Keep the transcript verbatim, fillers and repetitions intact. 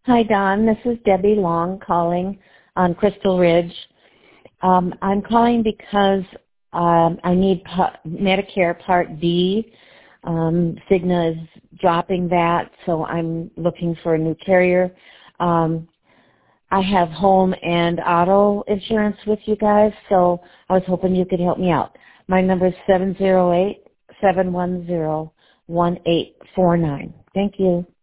Hi, Don. This is Debbie Long calling on Crystal Ridge. Um, I'm calling because um, I need pa- Medicare Part D. Um, Cigna is dropping that, so I'm looking for a new carrier. Um, I have home and auto insurance with you guys, so I was hoping you could help me out. My number is seven zero eight, seven one zero, one eight four nine. Thank you.